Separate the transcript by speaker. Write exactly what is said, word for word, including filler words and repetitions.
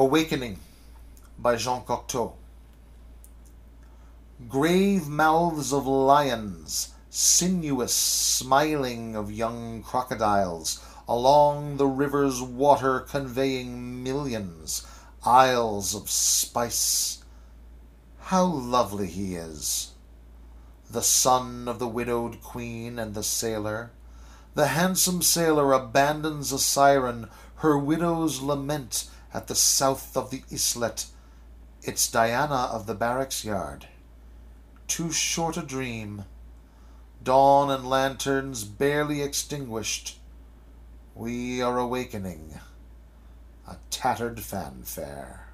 Speaker 1: Awakening by Jean Cocteau. Grave mouths of lions, sinuous smiling of young crocodiles, along the river's water conveying millions, isles of spice. How lovely he is! The son of the widowed queen and the sailor. The handsome sailor abandons a siren, her widow's lament at the south of the islet. It's Diana of the barracks yard. Too short a dream. Dawn and lanterns barely extinguished. We are awakening. A tattered fanfare.